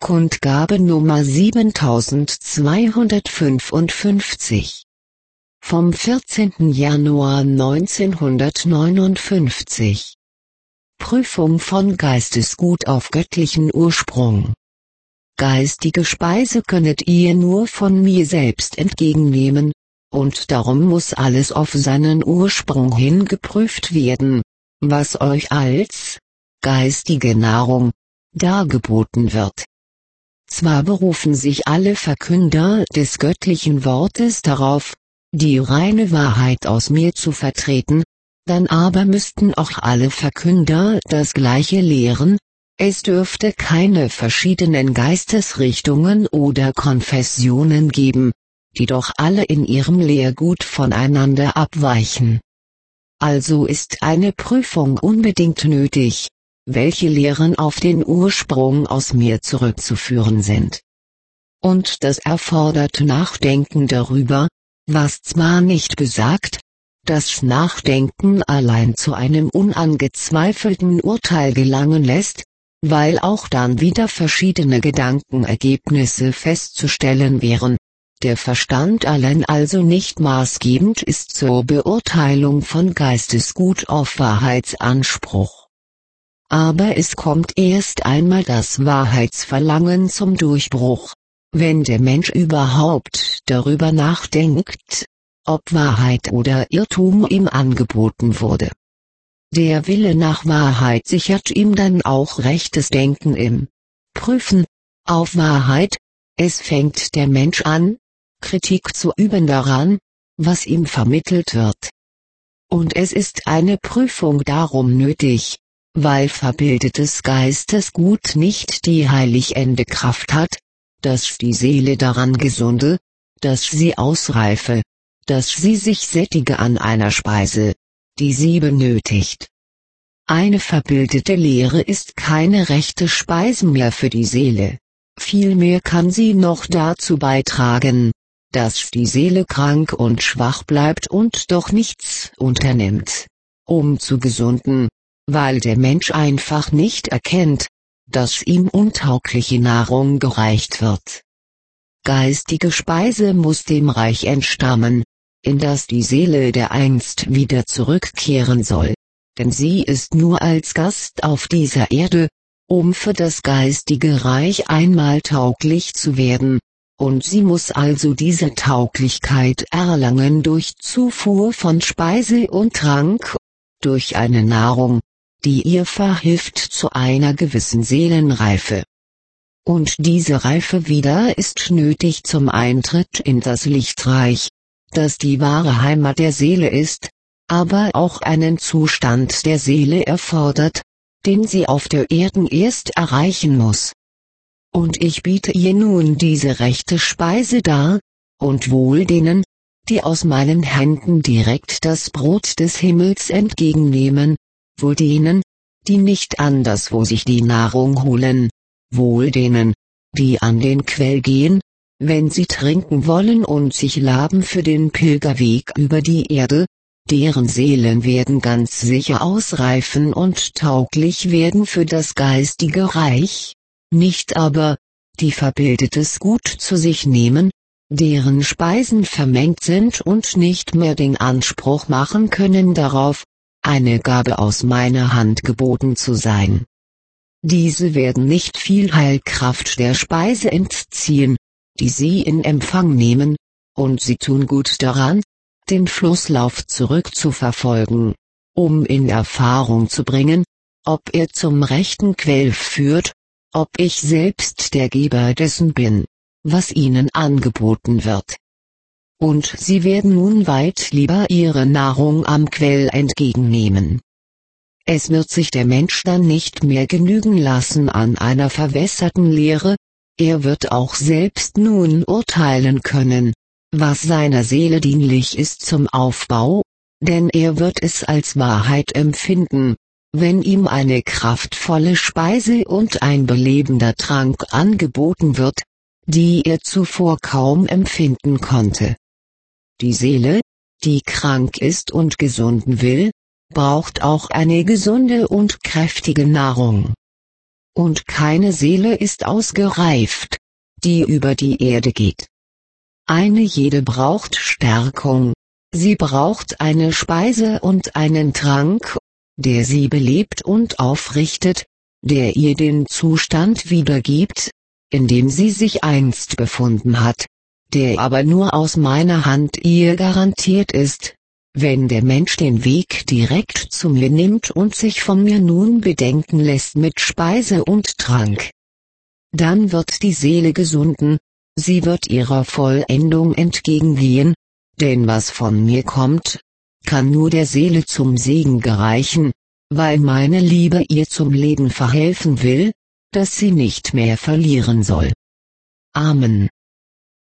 Kundgabe Nummer 7255. Vom 14. Januar 1959. Prüfung von Geistesgut auf göttlichen Ursprung. Geistige Speise könnet ihr nur von mir selbst entgegennehmen, und darum muss alles auf seinen Ursprung hin geprüft werden, was euch als geistige Nahrung dargeboten wird. Zwar berufen sich alle Verkünder des göttlichen Wortes darauf, die reine Wahrheit aus mir zu vertreten, dann aber müssten auch alle Verkünder das Gleiche lehren, es dürfte keine verschiedenen Geistesrichtungen oder Konfessionen geben, die doch alle in ihrem Lehrgut voneinander abweichen. Also ist eine Prüfung unbedingt nötig, welche Lehren auf den Ursprung aus mir zurückzuführen sind. Und das erfordert Nachdenken darüber, was zwar nicht besagt, dass Nachdenken allein zu einem unangezweifelten Urteil gelangen lässt, weil auch dann wieder verschiedene Gedankenergebnisse festzustellen wären, der Verstand allein also nicht maßgebend ist zur Beurteilung von Geistesgut auf Wahrheitsanspruch. Aber es kommt erst einmal das Wahrheitsverlangen zum Durchbruch, wenn der Mensch überhaupt darüber nachdenkt, ob Wahrheit oder Irrtum ihm angeboten wurde. Der Wille nach Wahrheit sichert ihm dann auch rechtes Denken im Prüfen auf Wahrheit. Es fängt der Mensch an, Kritik zu üben daran, was ihm vermittelt wird. Und es ist eine Prüfung darum nötig, weil verbildetes Geistesgut nicht die heiligende Kraft hat, dass die Seele daran gesunde, dass sie ausreife, dass sie sich sättige an einer Speise, die sie benötigt. Eine verbildete Lehre ist keine rechte Speise mehr für die Seele, vielmehr kann sie noch dazu beitragen, dass die Seele krank und schwach bleibt und doch nichts unternimmt, um zu gesunden, weil der Mensch einfach nicht erkennt, dass ihm untaugliche Nahrung gereicht wird. Geistige Speise muss dem Reich entstammen, in das die Seele dereinst wieder zurückkehren soll, denn sie ist nur als Gast auf dieser Erde, um für das geistige Reich einmal tauglich zu werden, und sie muss also diese Tauglichkeit erlangen durch Zufuhr von Speise und Trank, durch eine Nahrung, die ihr verhilft zu einer gewissen Seelenreife. Und diese Reife wieder ist nötig zum Eintritt in das Lichtreich, das die wahre Heimat der Seele ist, aber auch einen Zustand der Seele erfordert, den sie auf der Erde erst erreichen muss. Und ich biete ihr nun diese rechte Speise dar, und wohl denen, die aus meinen Händen direkt das Brot des Himmels entgegennehmen, wohl denen, die nicht anderswo sich die Nahrung holen, wohl denen, die an den Quell gehen, wenn sie trinken wollen und sich laben für den Pilgerweg über die Erde, deren Seelen werden ganz sicher ausreifen und tauglich werden für das geistige Reich, nicht aber, die verbildetes Gut zu sich nehmen, deren Speisen vermengt sind und nicht mehr den Anspruch machen können darauf, eine Gabe aus meiner Hand geboten zu sein. Diese werden nicht viel Heilkraft der Speise entziehen, die sie in Empfang nehmen, und sie tun gut daran, den Flusslauf zurückzuverfolgen, um in Erfahrung zu bringen, ob er zum rechten Quell führt, ob ich selbst der Geber dessen bin, was ihnen angeboten wird. Und sie werden nun weit lieber ihre Nahrung am Quell entgegennehmen. Es wird sich der Mensch dann nicht mehr genügen lassen an einer verwässerten Lehre, er wird auch selbst nun urteilen können, was seiner Seele dienlich ist zum Aufbau, denn er wird es als Wahrheit empfinden, wenn ihm eine kraftvolle Speise und ein belebender Trank angeboten wird, die er zuvor kaum empfinden konnte. Die Seele, die krank ist und gesunden will, braucht auch eine gesunde und kräftige Nahrung. und keine Seele ist ausgereift, die über die Erde geht. Eine jede braucht Stärkung, sie braucht eine Speise und einen Trank, der sie belebt und aufrichtet, der ihr den Zustand wiedergibt, in dem sie sich einst befunden hat, der aber nur aus meiner Hand ihr garantiert ist, wenn der Mensch den Weg direkt zu mir nimmt und sich von mir nun bedenken lässt mit Speise und Trank. Dann wird die Seele gesunden, sie wird ihrer Vollendung entgegengehen, denn was von mir kommt, kann nur der Seele zum Segen gereichen, weil meine Liebe ihr zum Leben verhelfen will, das sie nicht mehr verlieren soll. Amen.